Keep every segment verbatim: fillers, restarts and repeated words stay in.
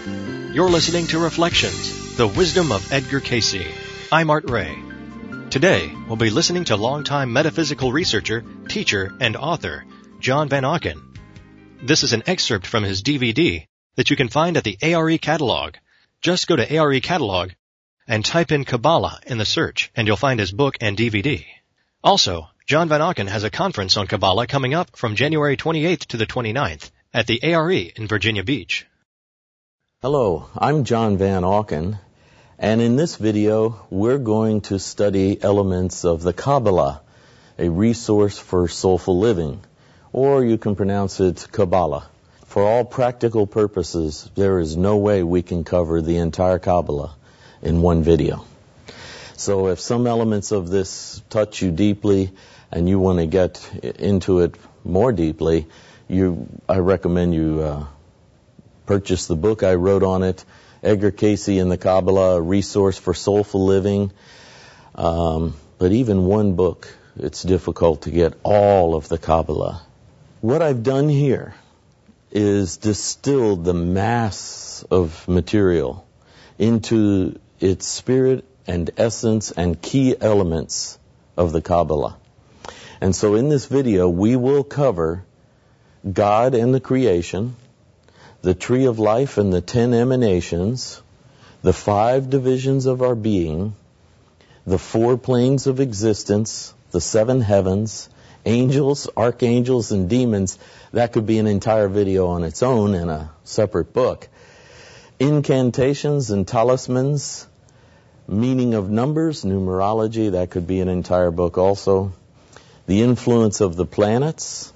You're listening to Reflections, the Wisdom of Edgar Cayce. I'm Art Ray. Today, we'll be listening to longtime metaphysical researcher, teacher, and author, John Van Auken. This is an excerpt from his D V D that you can find at the A R E catalog. Just go to A R E catalog and type in Kabbalah in the search, and you'll find his book and D V D. Also, John Van Auken has a conference on Kabbalah coming up from January twenty-eighth to the twenty-ninth at the A R E in Virginia Beach. Hello, I'm John Van Auken, and in this video we're going to study elements of the Kabbalah, a resource for soulful living, or you can pronounce it Kabbalah. For all practical purposes, there is no way we can cover the entire Kabbalah in one video. So if some elements of this touch you deeply and you want to get into it more deeply, you, I recommend you uh, purchase the book I wrote on it, Edgar Cayce and the Kabbalah, a resource for soulful living. Um, but even one book, it's difficult to get all of the Kabbalah. What I've done here is distilled the mass of material into its spirit and essence and key elements of the Kabbalah. And so in this video, we will cover God and the creation, the tree of life and the ten emanations, the five divisions of our being, the four planes of existence, the seven heavens, angels, archangels, and demons. That could be an entire video on its own in a separate book. Incantations and talismans, meaning of numbers, numerology, that could be an entire book also. The influence of the planets,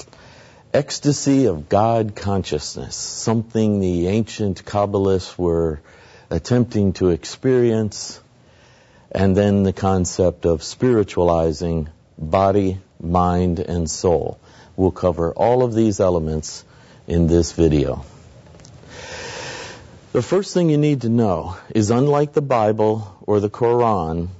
ecstasy of God consciousness, something the ancient Kabbalists were attempting to experience, and then the concept of spiritualizing body, mind, and soul. We'll cover all of these elements in this video. The first thing you need to know is, unlike the Bible or the Quran,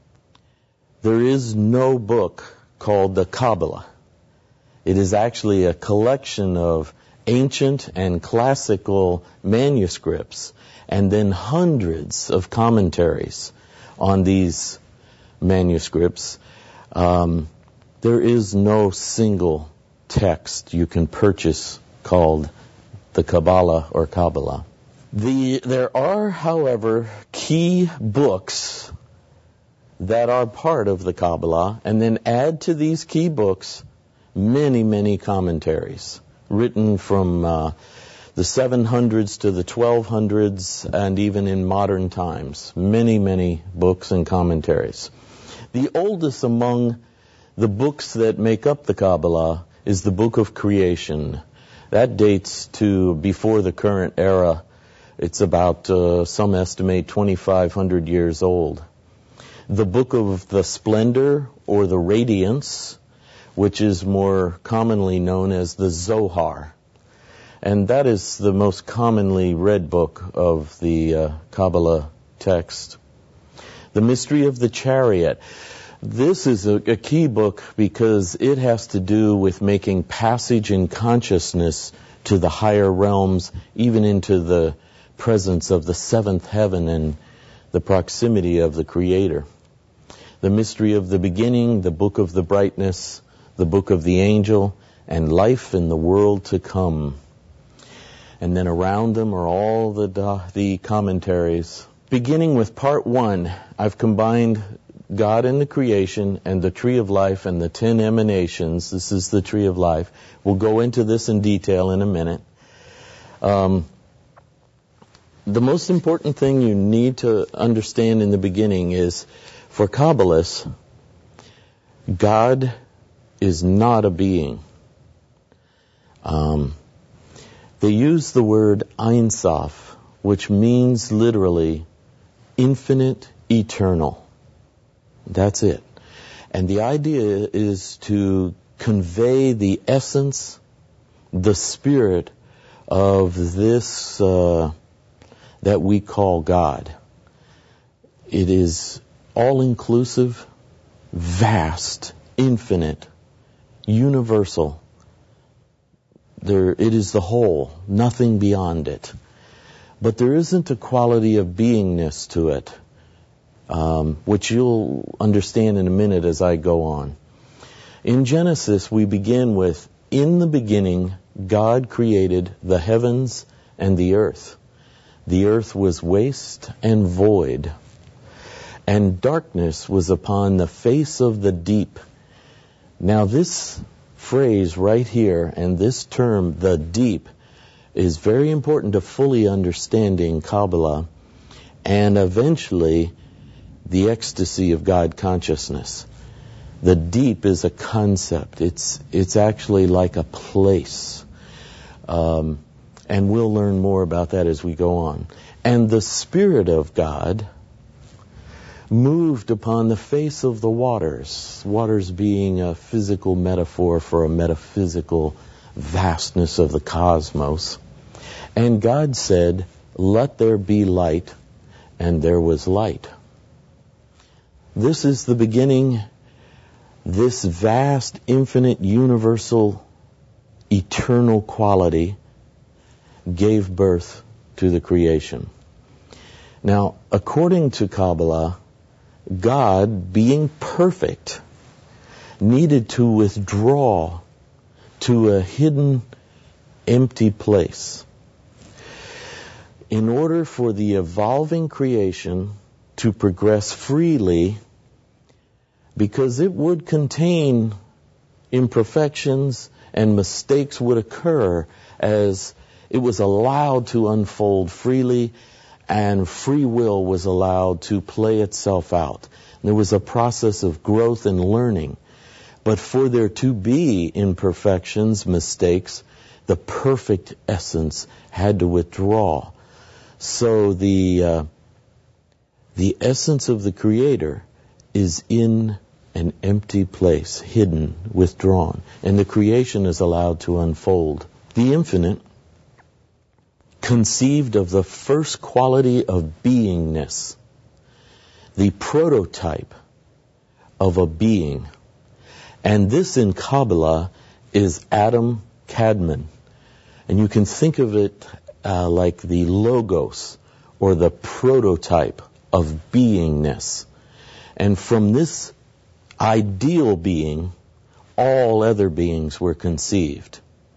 there is no book called the Kabbalah. It is actually a collection of ancient and classical manuscripts and then hundreds of commentaries on these manuscripts. Um, there is no single text you can purchase called the Kabbalah or Kabbalah. The, there are, however, key books that are part of the Kabbalah, and then add to these key books many, many commentaries written from uh, the seven hundreds to the twelve hundreds and even in modern times. Many, many books and commentaries. The oldest among the books that make up the Kabbalah is the Book of Creation. That dates to before the current era. It's about, uh, some estimate, twenty-five hundred years old. The Book of the Splendor or the Radiance, which is more commonly known as the Zohar. And that is the most commonly read book of the uh, Kabbalah text. The Mystery of the Chariot. This is a, a key book because it has to do with making passage in consciousness to the higher realms, even into the presence of the seventh heaven and the proximity of the Creator. The Mystery of the Beginning, the Book of the Brightness, the Book of the Angel, and Life in the World to Come. And then around them are all the the commentaries. Beginning with part one, I've combined God and the creation and the tree of life and the ten emanations. This is the tree of life. We'll go into this in detail in a minute. Um, the most important thing you need to understand in the beginning is, for Kabbalists, God is not a being. Um, they use the word Ein Sof, which means literally infinite, eternal. That's it. And the idea is to convey the essence, the spirit of this uh, that we call God. It is all-inclusive, vast, infinite, universal. There, it is the whole, nothing beyond it. but there isn't a quality of beingness to it, um, which you'll understand in a minute as I go on. In Genesis, we begin with, in the beginning, God created the heavens and the earth. The earth was waste and void, and darkness was upon the face of the deep. Now this phrase right here and this term, the deep, is very important to fully understanding Kabbalah and eventually the ecstasy of God consciousness. The deep is a concept. It's it's actually like a place. Um, and we'll learn more about that as we go on. And the Spirit of God moved upon the face of the waters, waters being a physical metaphor for a metaphysical vastness of the cosmos. And God said, "Let there be light," and there was light. This is the beginning. This vast, infinite, universal, eternal quality gave birth to the creation. Now, according to Kabbalah, God, being perfect, needed to withdraw to a hidden, empty place in order for the evolving creation to progress freely, because it would contain imperfections and mistakes would occur as it was allowed to unfold freely and free will was allowed to play itself out. There was a process of growth and learning. But for there to be imperfections, mistakes, the perfect essence had to withdraw. So the uh, the essence of the Creator is in an empty place, hidden, withdrawn, and the creation is allowed to unfold. The infinite conceived of the first quality of beingness, the prototype of a being. And this in Kabbalah is Adam Kadmon. And you can think of it uh, like the logos or the prototype of beingness. And from this ideal being, all other beings were conceived.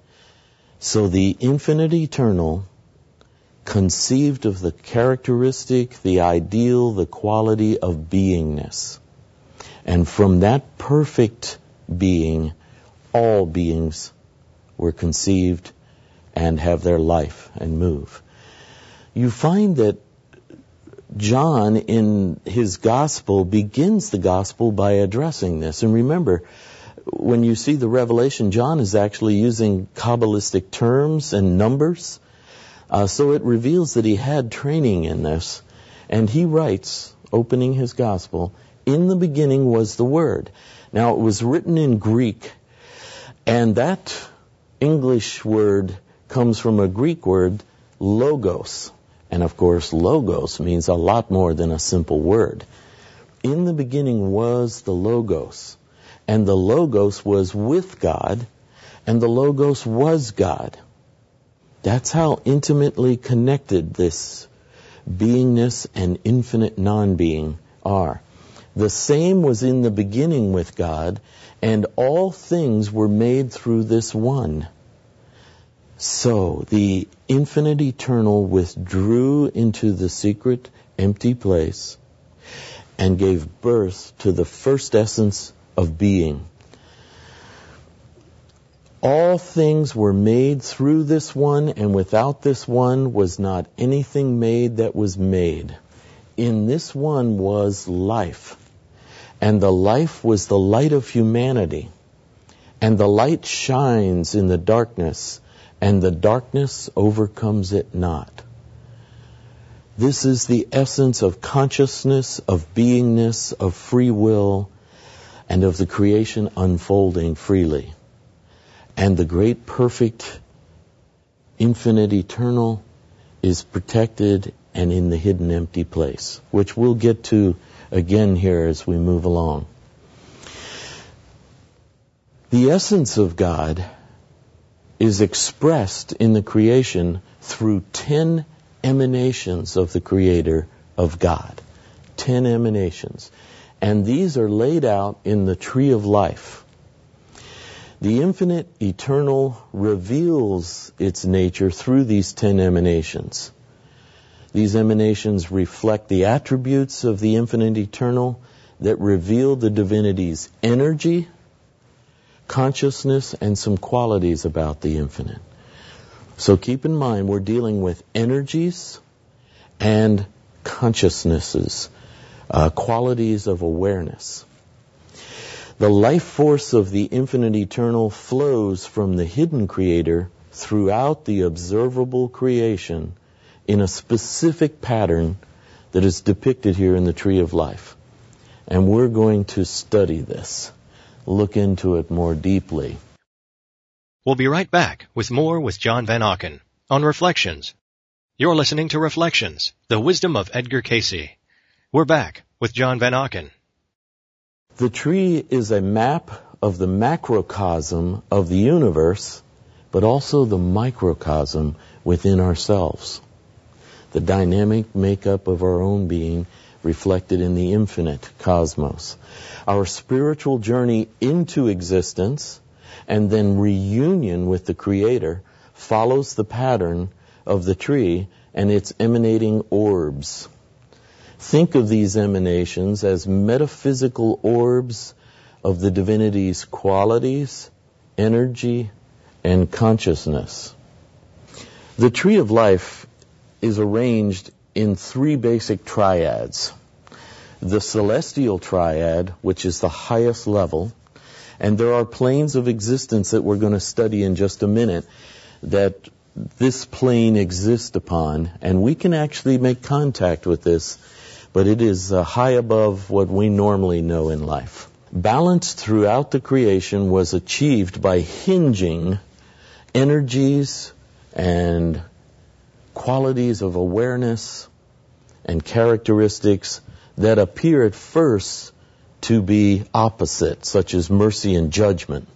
So the infinite eternal conceived of the characteristic, the ideal, the quality of beingness. And from that perfect being, all beings were conceived and have their life and move. You find that John in his gospel begins the gospel by addressing this. And remember, when you see the Revelation, John is actually using Kabbalistic terms and numbers. Uh, so it reveals that he had training in this. And he writes, opening his gospel, "In the beginning was the Word." Now it was written in Greek, and that English word comes from a Greek word, logos. And of course, logos means a lot more than a simple word. In the beginning was the Logos, and the Logos was with God, and the Logos was God. That's how intimately connected this beingness and infinite non-being are. The same was in the beginning with God, and all things were made through this one. So the infinite eternal withdrew into the secret empty place and gave birth to the first essence of being. All things were made through this one, and without this one was not anything made that was made. In this one was life, and the life was the light of humanity, and the light shines in the darkness, and the darkness overcomes it not. This is the essence of consciousness, of beingness, of free will, and of the creation unfolding freely. And the great, perfect, infinite, eternal is protected and in the hidden empty place, which we'll get to again here as we move along. The essence of God is expressed in the creation through ten emanations of the Creator of God. Ten emanations. And these are laid out in the tree of life. The infinite eternal reveals its nature through these ten emanations. These emanations reflect the attributes of the infinite eternal that reveal the divinity's energy, consciousness, and some qualities about the infinite. So keep in mind, we're dealing with energies and consciousnesses, uh, qualities of awareness. The life force of the infinite eternal flows from the hidden Creator throughout the observable creation in a specific pattern that is depicted here in the tree of life. And we're going to study this, look into it more deeply. We'll be right back with more with John Van Auken on Reflections. You're listening to Reflections, the wisdom of Edgar Cayce. We're back with John Van Auken. The tree is a map of the macrocosm of the universe, but also the microcosm within ourselves. The dynamic makeup of our own being reflected in the infinite cosmos. Our spiritual journey into existence and then reunion with the Creator follows the pattern of the tree and its emanating orbs. Think of these emanations as metaphysical orbs of the divinity's qualities, energy, and consciousness. The tree of life is arranged in three basic triads. The celestial triad, which is the highest level, and there are planes of existence that we're going to study in just a minute that this plane exists upon, and we can actually make contact with this, but it is uh, high above what we normally know in life. Balance throughout the creation was achieved by hinging energies and qualities of awareness and characteristics that appear at first to be opposite, such as mercy and judgment.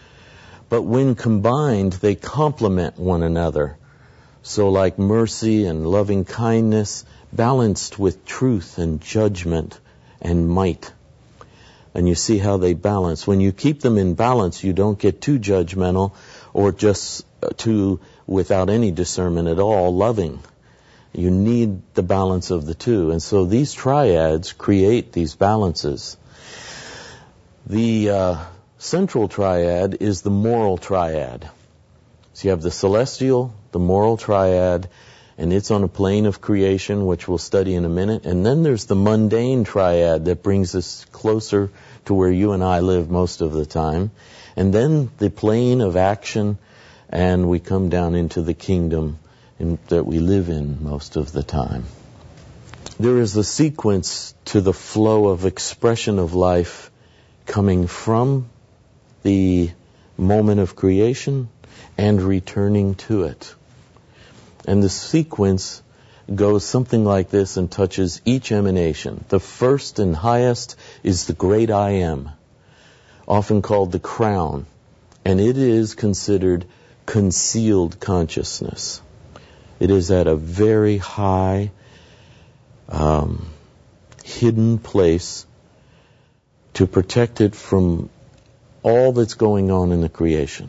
But when combined, they complement one another. So like mercy and loving kindness balanced with truth and judgment and might. And you see how they balance. When you keep them in balance, you don't get too judgmental or just too, without any discernment at all, loving. You need the balance of the two. And so these triads create these balances. The uh, central triad is the moral triad. So you have the celestial, the moral triad, and it's on a plane of creation, which we'll study in a minute. And then there's the mundane triad that brings us closer to where you and I live most of the time. And then the plane of action, and we come down into the kingdom in, that we live in most of the time. There is a sequence to the flow of expression of life coming from the moment of creation and returning to it. And the sequence goes something like this and touches each emanation. The first and highest is the great I Am, often called the crown, and it is considered concealed consciousness. It is at a very high, um, hidden place to protect it from all that's going on in the creation.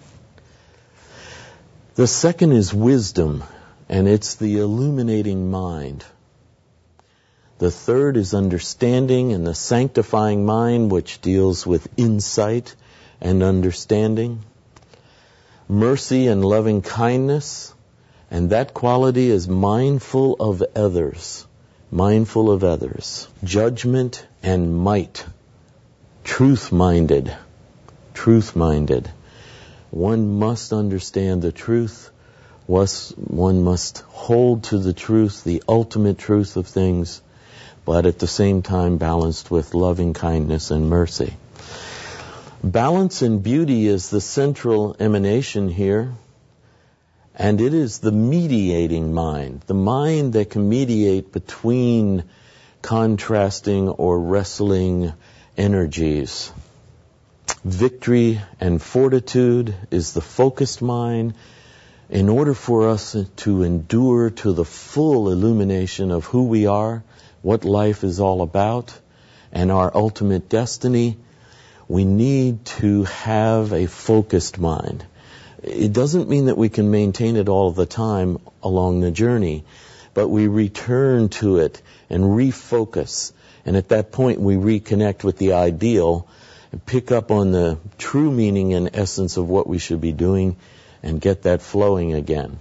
The second is wisdom, and it's the illuminating mind. The third is understanding and the sanctifying mind, which deals with insight and understanding. Mercy and loving kindness, and that quality is mindful of others. Mindful of others. Judgment and might. Truth-minded. Truth-minded. One must understand the truth. One must hold to the truth, the ultimate truth of things, but at the same time balanced with loving kindness and mercy. Balance and beauty is the central emanation here, and it is the mediating mind, the mind that can mediate between contrasting or wrestling energies. Victory and fortitude is the focused mind, in order for us to endure to the full illumination of who we are, what life is all about, and our ultimate destiny, we need to have a focused mind. It doesn't mean that we can maintain it all the time along the journey, but we return to it and refocus. And at that point, we reconnect with the ideal and pick up on the true meaning and essence of what we should be doing and get that flowing again.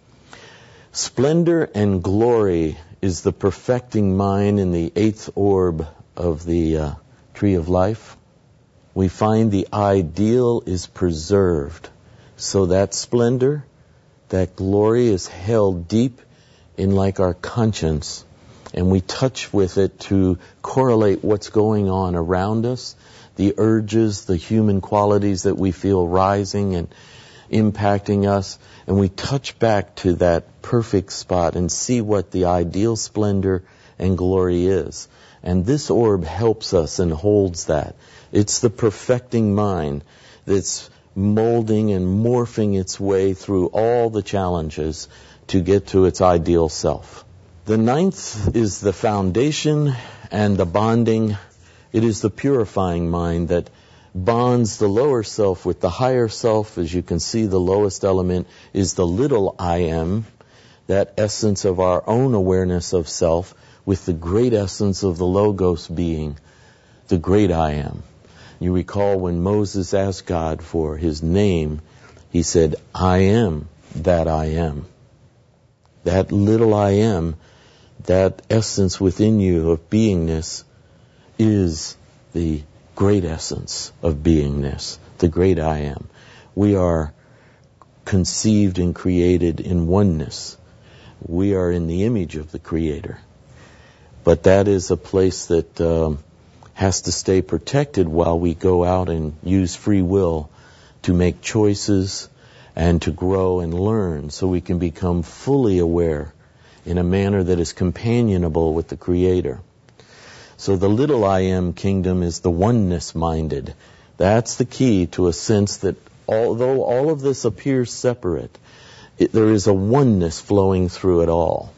Splendor and glory is the perfecting mind in the eighth orb of the uh, tree of life. We find the ideal is preserved. So that splendor, that glory is held deep in like our conscience. And we touch with it to correlate what's going on around us, the urges, the human qualities that we feel rising and impacting us. And we touch back to that perfect spot and see what the ideal splendor and glory is. And this orb helps us and holds that. It's the perfecting mind that's molding and morphing its way through all the challenges to get to its ideal self. The ninth is the foundation and the bonding. It is the purifying mind that bonds the lower self with the higher self. As you can see, the lowest element is the little I am, that essence of our own awareness of self, with the great essence of the Logos being, the great I am. You recall when Moses asked God for his name, he said, I am that I am. That little I am, that essence within you of beingness, is the great essence of beingness, the great I am. We are conceived and created in oneness. We are in the image of the Creator. But that is a place that um, has to stay protected while we go out and use free will to make choices and to grow and learn so we can become fully aware in a manner that is companionable with the Creator. So the little I am kingdom is the oneness-minded. That's the key to a sense that although all of this appears separate, it, there is a oneness flowing through it all.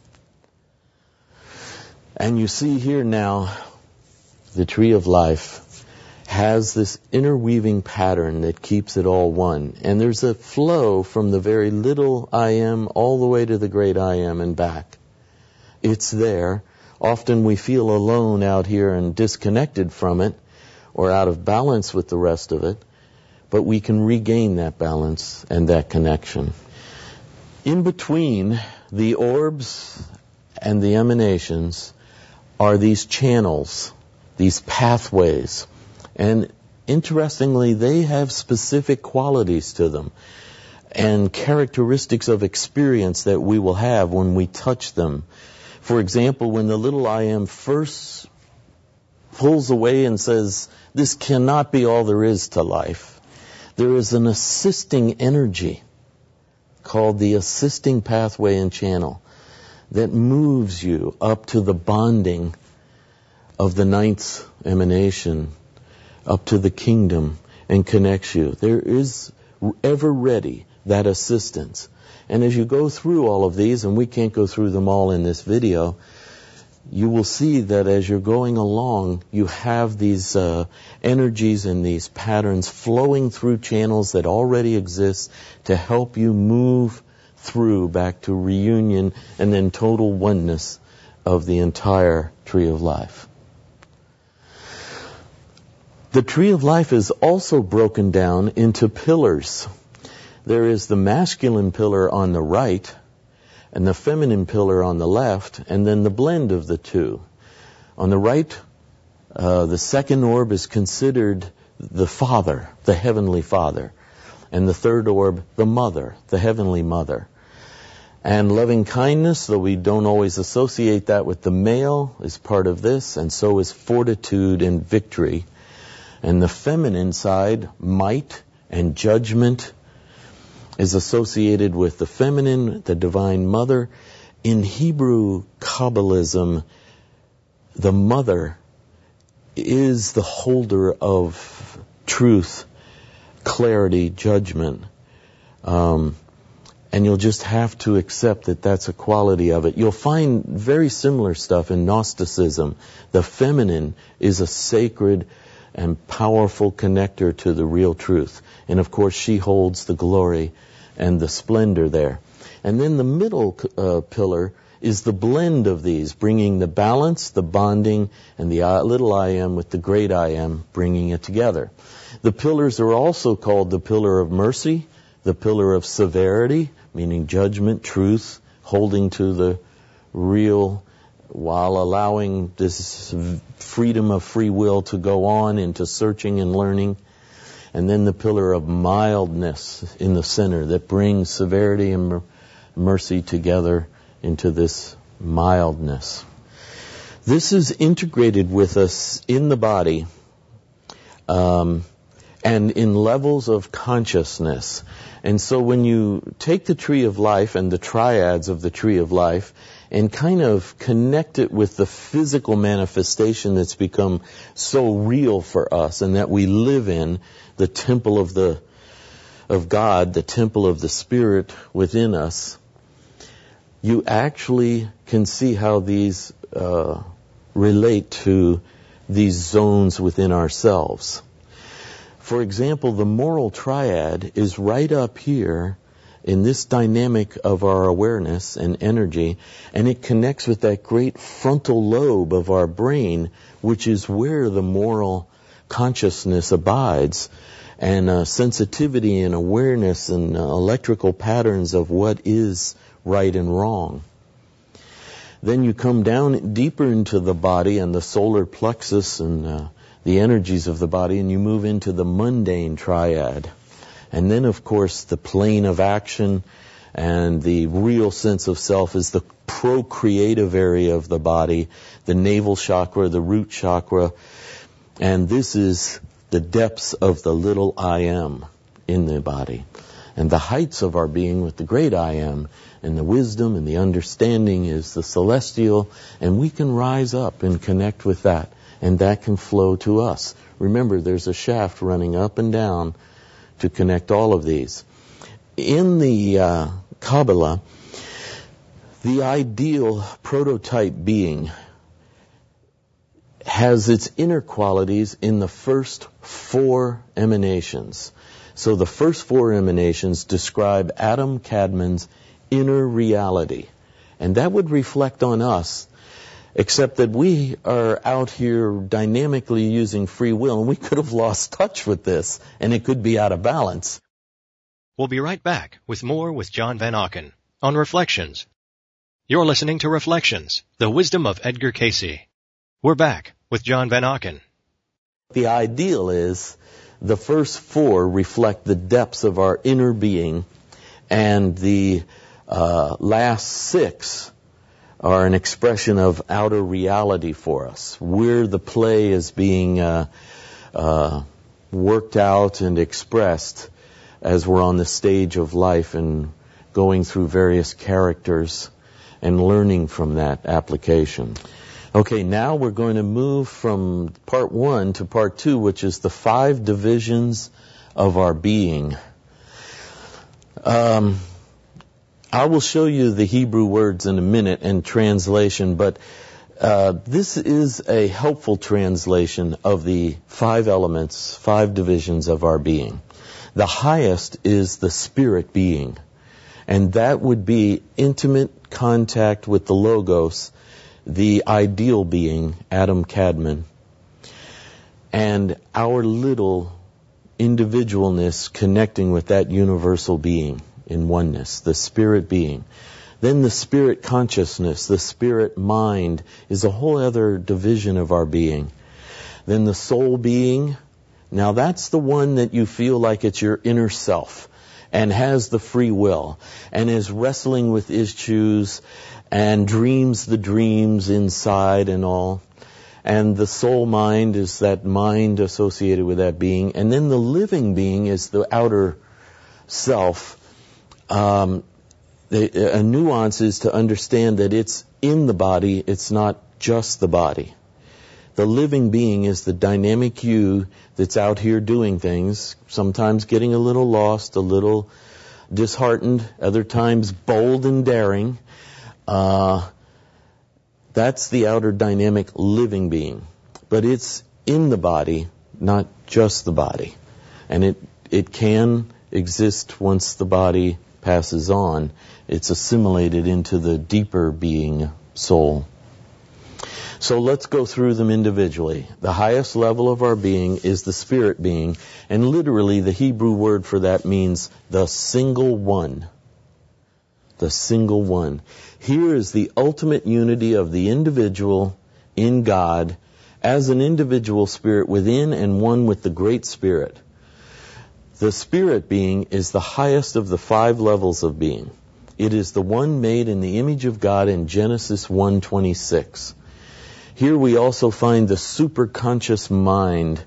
And you see here now, the tree of life has this interweaving pattern that keeps it all one. And there's a flow from the very little I am all the way to the great I am and back. It's there. Often we feel alone out here and disconnected from it or out of balance with the rest of it. But we can regain that balance and that connection. In between the orbs and the emanations are these channels, these pathways. And interestingly, they have specific qualities to them and characteristics of experience that we will have when we touch them. For example, when the little I am first pulls away and says, this cannot be all there is to life, there is an assisting energy called the assisting pathway and channel that moves you up to the bonding of the ninth emanation, up to the kingdom, and connects you. There is ever ready that assistance. And as you go through all of these, and we can't go through them all in this video, you will see that as you're going along, you have these uh, energies and these patterns flowing through channels that already exist to help you move through back to reunion and then total oneness of the entire tree of life. The tree of life is also broken down into pillars. There is the masculine pillar on the right and the feminine pillar on the left, and then the blend of the two. On the right, uh, the second orb is considered the Father, the Heavenly Father. And the third orb, the Mother, the Heavenly Mother. And loving kindness, though we don't always associate that with the male, is part of this, and so is fortitude and victory. And the feminine side, might and judgment, is associated with the feminine, the Divine Mother. In Hebrew Kabbalism, the Mother is the holder of truth, clarity, judgment. Um, And you'll just have to accept that that's a quality of it. You'll find very similar stuff in Gnosticism. The feminine is a sacred and powerful connector to the real truth. And of course, she holds the glory and the splendor there. And then the middle uh, pillar is the blend of these, bringing the balance, the bonding, and the uh, little I am with the great I am, bringing it together. The pillars are also called the pillar of mercy, the pillar of severity, meaning judgment, truth, holding to the real while allowing this freedom of free will to go on into searching and learning. And then the pillar of mildness in the center that brings severity and mer- mercy together into this mildness. This is integrated with us in the body um, and in levels of consciousness. And so when you take the tree of life and the triads of the tree of life and kind of connect it with the physical manifestation that's become so real for us and that we live in, the temple of the of God, the temple of the Spirit within us, you actually can see how these uh, relate to these zones within ourselves. For example, the moral triad is right up here in this dynamic of our awareness and energy, and it connects with that great frontal lobe of our brain, which is where the moral consciousness abides, and uh, sensitivity and awareness and uh, electrical patterns of what is right and wrong. Then you come down deeper into the body and the solar plexus and uh, the energies of the body, and you move into the mundane triad. And then, of course, the plane of action and the real sense of self is the procreative area of the body, the navel chakra, the root chakra. And this is the depths of the little I am in the body. And the heights of our being with the great I am, and the wisdom and the understanding is the celestial, and we can rise up and connect with that, and that can flow to us. Remember, there's a shaft running up and down to connect all of these. In the uh, Kabbalah, the ideal prototype being has its inner qualities in the first four emanations. So the first four emanations describe Adam Kadmon's inner reality. And that would reflect on us, except that we are out here dynamically using free will, and we could have lost touch with this, and it could be out of balance. We'll be right back with more with John Van Auken on Reflections. You're listening to Reflections, the wisdom of Edgar Cayce. We're back with John Van Auken. The ideal is the first four reflect the depths of our inner being, and the uh, last six are an expression of outer reality for us, where the play is being uh, uh, worked out and expressed as we're on the stage of life and going through various characters and learning from that application. Okay, now we're going to move from part one to part two, which is the five divisions of our being. Um, I will show you the Hebrew words in a minute and translation, but uh, this is a helpful translation of the five elements, five divisions of our being. The highest is the spirit being, and that would be intimate contact with the Logos, the ideal being, Adam Kadmon, and our little individualness connecting with that universal being in oneness, the spirit being. Then the spirit consciousness, the spirit mind, is a whole other division of our being. Then the soul being, now that's the one that you feel like it's your inner self and has the free will and is wrestling with issues and dreams the dreams inside and all. And the soul mind is that mind associated with that being. And then the living being is the outer self. Um, the, a nuance is to understand that it's in the body, it's not just the body. The living being is the dynamic you that's out here doing things, sometimes getting a little lost, a little disheartened, other times bold and daring. Uh, that's the outer dynamic living being. But it's in the body, not just the body. And it, it can exist once the body passes on. It's assimilated into the deeper being, soul. So let's go through them individually. The highest level of our being is the spirit being, and literally the Hebrew word for that means the single one. The single one. Here is the ultimate unity of the individual in God as an individual spirit within and one with the Great Spirit. The spirit being is the highest of the five levels of being. It is the one made in the image of God in Genesis one twenty-six. Here we also find the superconscious mind,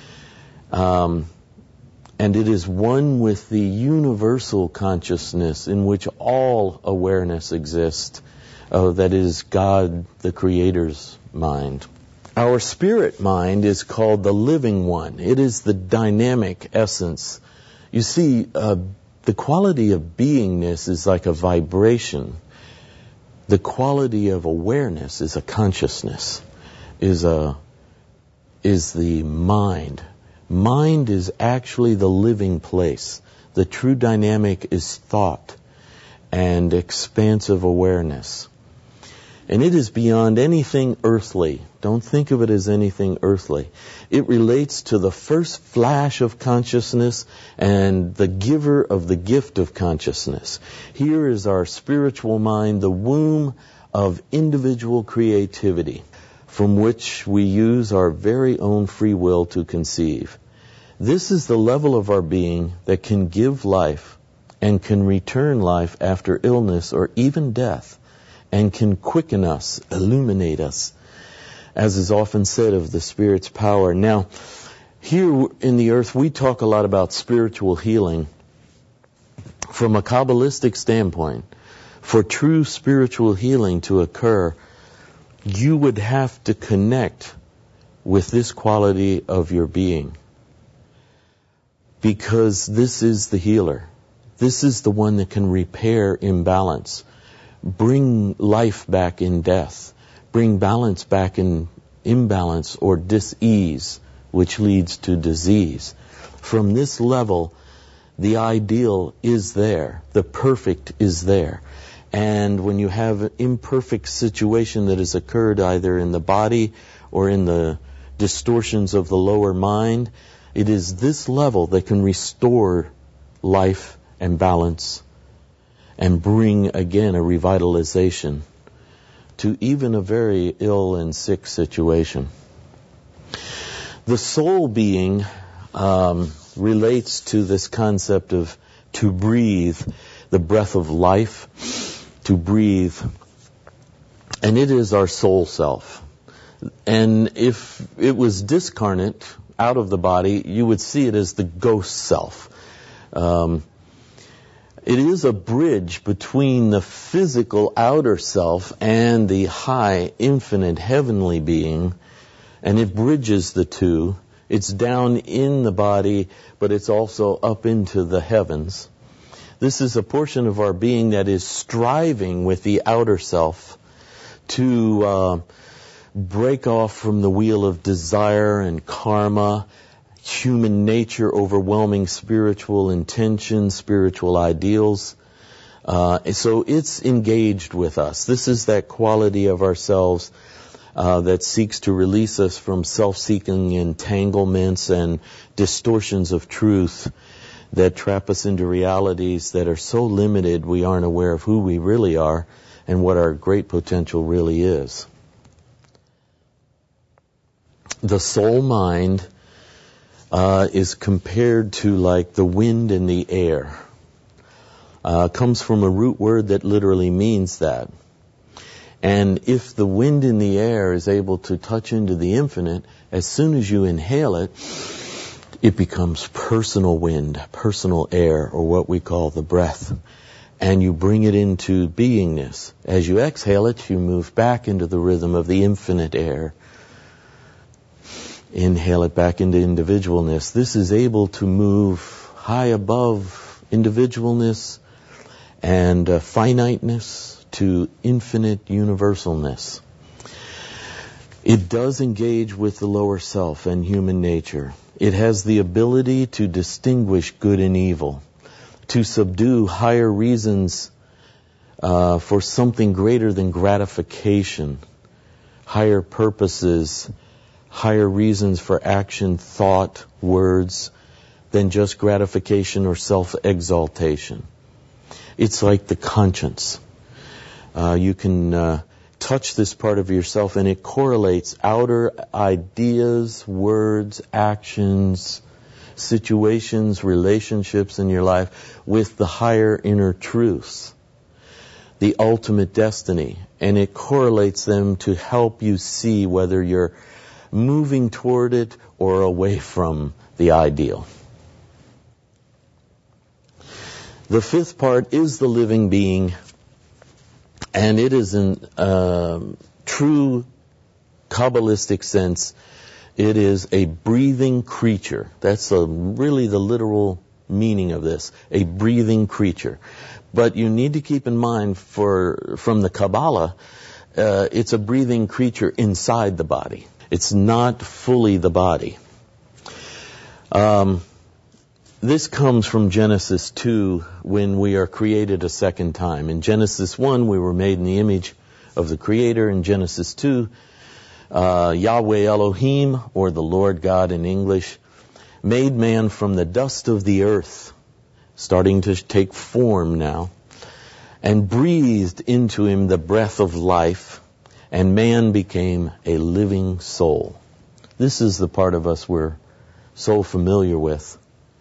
um, and it is one with the universal consciousness in which all awareness exists. Uh, that is God, the Creator's mind. Our spirit mind is called the living one. It is the dynamic essence. You see, uh, the quality of beingness is like a vibration. The quality of awareness is a consciousness, is a is the mind. Mind is actually the living place. The true dynamic is thought and expansive awareness. And it is beyond anything earthly. Don't think of it as anything earthly. It relates to the first flash of consciousness and the giver of the gift of consciousness. Here is our spiritual mind, the womb of individual creativity, from which we use our very own free will to conceive. This is the level of our being that can give life and can return life after illness or even death, and can quicken us, illuminate us, as is often said of the Spirit's power. Now, here in the earth, we talk a lot about spiritual healing. From a Kabbalistic standpoint, for true spiritual healing to occur, you would have to connect with this quality of your being. Because this is the healer. This is the one that can repair imbalance, bring life back in death, bring balance back in imbalance or dis-ease, which leads to disease. From this level, the ideal is there. The perfect is there. And when you have an imperfect situation that has occurred either in the body or in the distortions of the lower mind, it is this level that can restore life and balance and bring again a revitalization to even a very ill and sick situation. The soul being um, relates to this concept of to breathe, the breath of life, to breathe, and it is our soul self. And if it was discarnate, out of the body, you would see it as the ghost self. Um, It is a bridge between the physical outer self and the high, infinite, heavenly being, and it bridges the two. It's down in the body, but it's also up into the heavens. This is a portion of our being that is striving with the outer self to uh, break off from the wheel of desire and karma, human nature overwhelming spiritual intentions, spiritual ideals. Uh, so it's engaged with us. This is that quality of ourselves uh, that seeks to release us from self-seeking entanglements and distortions of truth that trap us into realities that are so limited we aren't aware of who we really are and what our great potential really is. The soul mind Uh, is compared to like the wind in the air. Uh, comes from a root word that literally means that. And if the wind in the air is able to touch into the infinite, as soon as you inhale it, it becomes personal wind, personal air, or what we call the breath. And you bring it into beingness. As you exhale it, you move back into the rhythm of the infinite air. Inhale it back into individualness. This is able to move high above individualness and uh, finiteness to infinite universalness. It does engage with the lower self and human nature. It has the ability to distinguish good and evil, to subdue higher reasons uh, for something greater than gratification, higher purposes, higher reasons for action, thought, words, than just gratification or self-exaltation. It's like the conscience. Uh, you can uh, touch this part of yourself and it correlates outer ideas, words, actions, situations, relationships in your life with the higher inner truths, the ultimate destiny. And it correlates them to help you see whether you're moving toward it or away from the ideal. The fifth part is the living being, and it is in uh, true Kabbalistic sense, it is a breathing creature. That's a, really the literal meaning of this, a breathing creature. But you need to keep in mind, for from the Kabbalah, uh, it's a breathing creature inside the body. It's not fully the body. Um, this comes from Genesis two, when we are created a second time. In Genesis one, we were made in the image of the Creator. In Genesis two, uh, Yahweh Elohim, or the Lord God in English, made man from the dust of the earth, starting to take form now, and breathed into him the breath of life, and man became a living soul. This is the part of us we're so familiar with.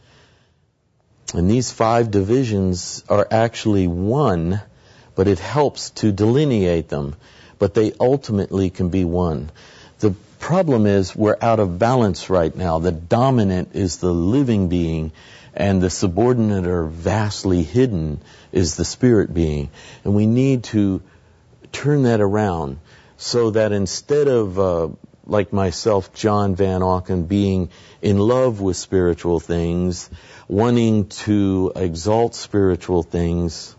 And these five divisions are actually one, but it helps to delineate them. But they ultimately can be one. The problem is we're out of balance right now. The dominant is the living being, and the subordinate or vastly hidden is the spirit being. And we need to turn that around so that instead of, uh, like myself, John Van Auken, being in love with spiritual things, wanting to exalt spiritual things,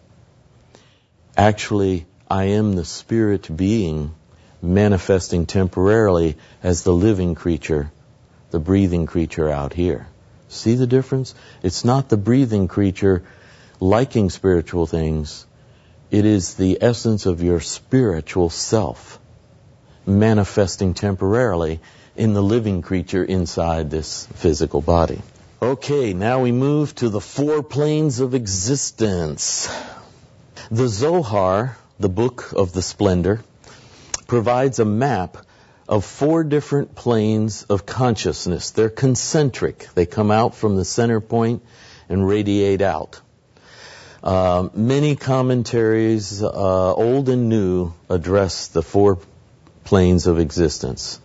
actually, I am the spirit being manifesting temporarily as the living creature, the breathing creature out here. See the difference? It's not the breathing creature liking spiritual things. It is the essence of your spiritual self manifesting temporarily in the living creature inside this physical body. Okay, now we move to the four planes of existence. The Zohar, the Book of the Splendor, provides a map of four different planes of consciousness. They're concentric. They come out from the center point and radiate out. Uh, many commentaries, uh, old and new, address the four planes of existence.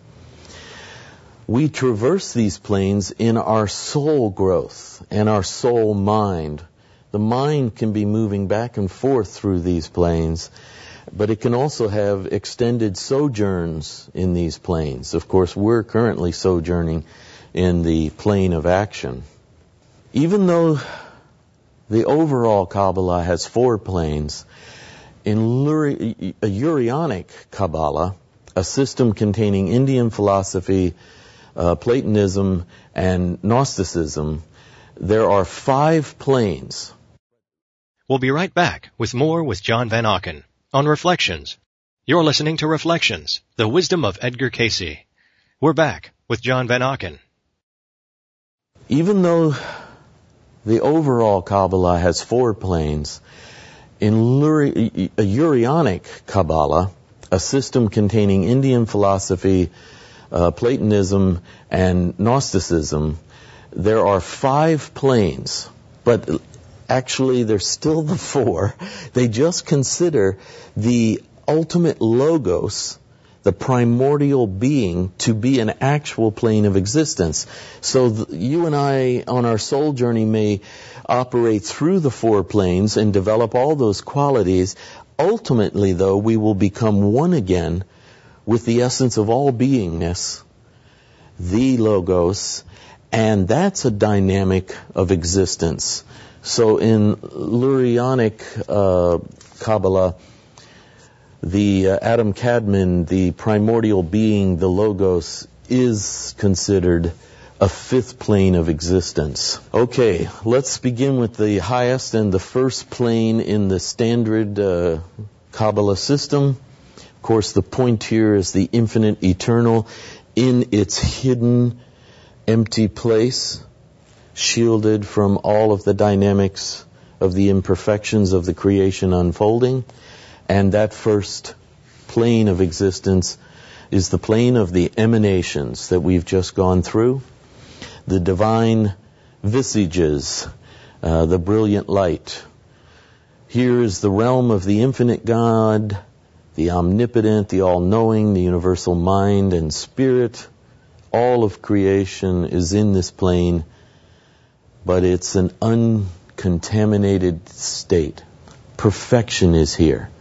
We traverse these planes in our soul growth and our soul mind. The mind can be moving back and forth through these planes, but it can also have extended sojourns in these planes. Of course, we're currently sojourning in the plane of action. Even though the overall Kabbalah has four planes, in Luri- a Urianic Kabbalah, a system containing Indian philosophy, uh, Platonism, and Gnosticism, there are five planes. We'll be right back with more with John Van Auken on Reflections. You're listening to Reflections, the wisdom of Edgar Cayce. We're back with John Van Auken. Even though the overall Kabbalah has four planes, in Luri- a Urianic Kabbalah, a system containing Indian philosophy, uh, Platonism, and Gnosticism, there are five planes, but actually there's still the four. They just consider the ultimate logos, the primordial being, to be an actual plane of existence. So th- you and I on our soul journey may operate through the four planes and develop all those qualities. Ultimately, though, we will become one again with the essence of all beingness, the logos, and that's a dynamic of existence. So in Lurianic uh, Kabbalah, the uh, Adam Kadmon, the primordial being, the Logos, is considered a fifth plane of existence. Okay, let's begin with the highest and the first plane in the standard uh, Kabbalah system. Of course, the point here is the infinite eternal in its hidden, empty place, shielded from all of the dynamics of the imperfections of the creation unfolding. And that first plane of existence is the plane of the emanations that we've just gone through. The divine visages, uh, the brilliant light. Here is the realm of the infinite God, the omnipotent, the all-knowing, the universal mind and spirit. All of creation is in this plane, but it's an uncontaminated state. Perfection is here.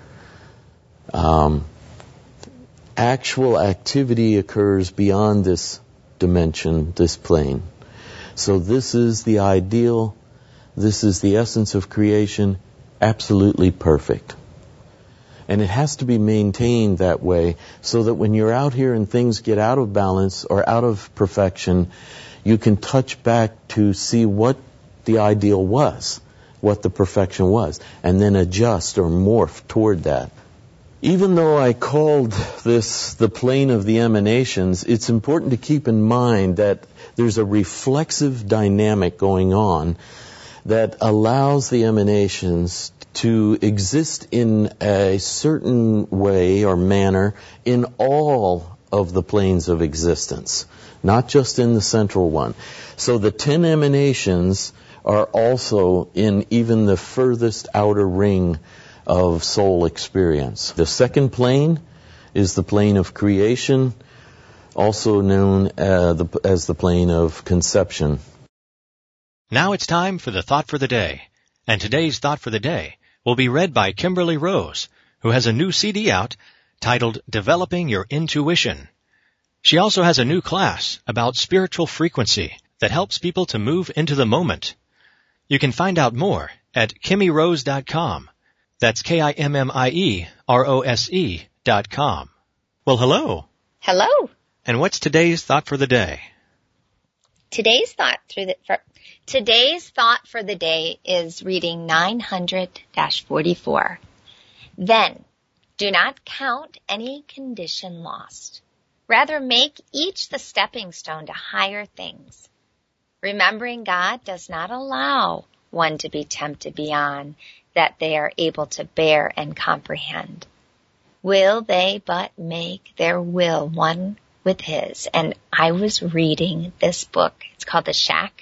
Um, actual activity occurs beyond this dimension, this plane. So this is the ideal, this is the essence of creation, absolutely perfect. And it has to be maintained that way so that when you're out here and things get out of balance or out of perfection, you can touch back to see what the ideal was, what the perfection was, and then adjust or morph toward that. Even though I called this the plane of the emanations, it's important to keep in mind that there's a reflexive dynamic going on that allows the emanations to exist in a certain way or manner in all of the planes of existence, not just in the central one. So the ten emanations are also in even the furthest outer ring of soul experience. The second plane is the plane of creation, also known uh, the, as the plane of conception. Now it's time for the Thought for the Day. And today's Thought for the Day will be read by Kimberly Rose, who has a new C D out titled Developing Your Intuition. She also has a new class about spiritual frequency that helps people to move into the moment. You can find out more at kimmy rose dot com. That's K I M M I E R O S E dot com. Well, hello. Hello. And what's today's Thought for the Day? Today's thought through the for, today's thought for the day is reading nine hundred dash forty-four. Then, do not count any condition lost. Rather, make each the stepping stone to higher things. Remembering God does not allow one to be tempted beyond that they are able to bear and comprehend. Will they but make their will one with His? And I was reading this book. It's called The Shack.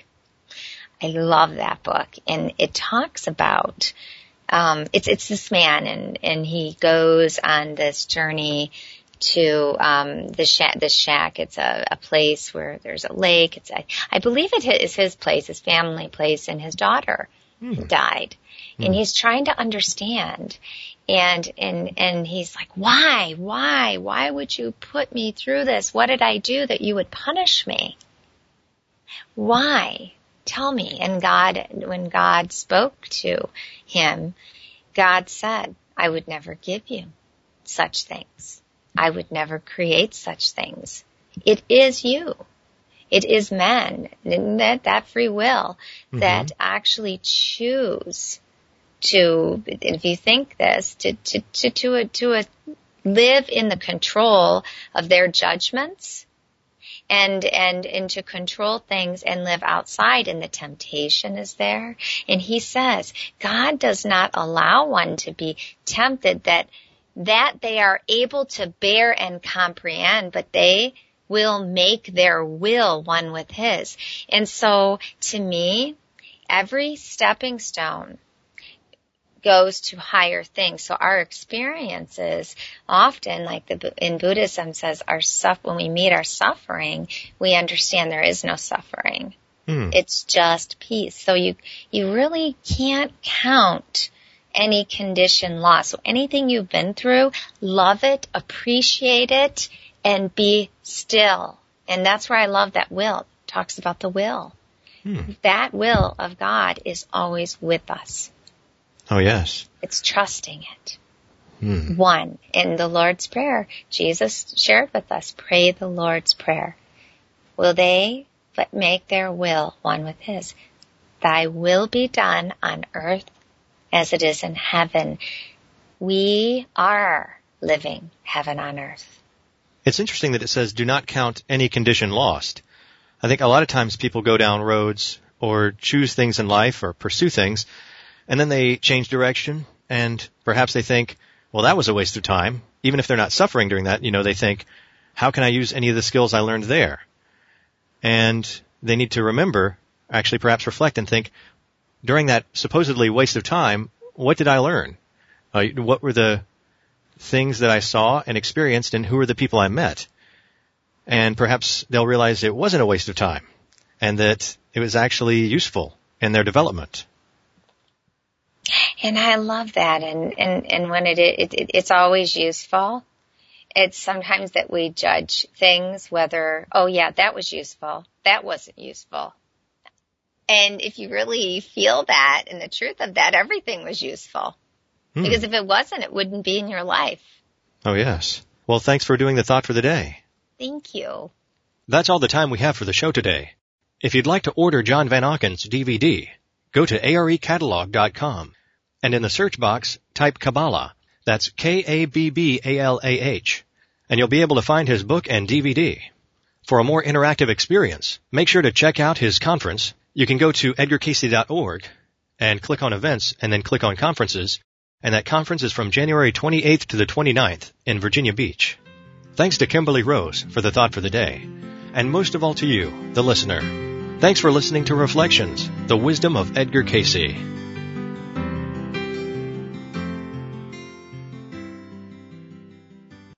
I love that book. And it talks about, um, it's, it's this man and, and he goes on this journey to, um, the shack, the shack. It's a, a place where there's a lake. It's, a, I believe it is his place, his family place, and his daughter mm. died. Mm. And he's trying to understand. And, and, and he's like, why, why, why would you put me through this? What did I do that you would punish me? Why? Tell me. And God, when God spoke to him, God said, I would never give you such things. I would never create such things. It is you. It is men, that, that free will, mm-hmm. that actually choose to, if you think this, to, to, to, to, a, to a, live in the control of their judgments and, and, and to control things and live outside, and the temptation is there. And he says, God does not allow one to be tempted that, that they are able to bear and comprehend, but they will make their will one with His. And so, to me, every stepping stone goes to higher things. So our experiences often, like the in Buddhism says, our suff- when we meet our suffering, we understand there is no suffering. Hmm. It's just peace. So you you really can't count any condition lost. So anything you've been through, love it, appreciate it, and be still. And that's where I love that will. It talks about the will. Hmm. That will of God is always with us. Oh, yes. It's trusting it. Hmm. One, in the Lord's Prayer, Jesus shared with us, pray the Lord's Prayer. Will they but make their will one with His? Thy will be done on earth as it is in heaven. We are living heaven on earth. It's interesting that it says, do not count any condition lost. I think a lot of times people go down roads or choose things in life or pursue things, and then they change direction, and perhaps they think, well, that was a waste of time. Even if they're not suffering during that, you know, they think, how can I use any of the skills I learned there? And they need to remember, actually perhaps reflect and think, during that supposedly waste of time, what did I learn? Uh, what were the things that I saw and experienced, and who were the people I met? And perhaps they'll realize it wasn't a waste of time, and that it was actually useful in their development. And I love that. And, and, and when it, it, it, it's always useful. It's sometimes that we judge things, whether, oh yeah, that was useful. That wasn't useful. And if you really feel that and the truth of that, everything was useful. Hmm. Because if it wasn't, it wouldn't be in your life. Oh, yes. Well, thanks for doing the Thought for the Day. Thank you. That's all the time we have for the show today. If you'd like to order John Van Auken's D V D, go to A R E catalog dot com, and in the search box, type Kabbalah. That's K A B B A L A H, and you'll be able to find his book and D V D. For a more interactive experience, make sure to check out his conference. You can go to edgar casey dot org and click on events and then click on conferences, and that conference is from January twenty-eighth to the twenty-ninth in Virginia Beach. Thanks to Kimberly Rose for the Thought for the Day, and most of all to you, the listener. Thanks for listening to Reflections, the Wisdom of Edgar Casey.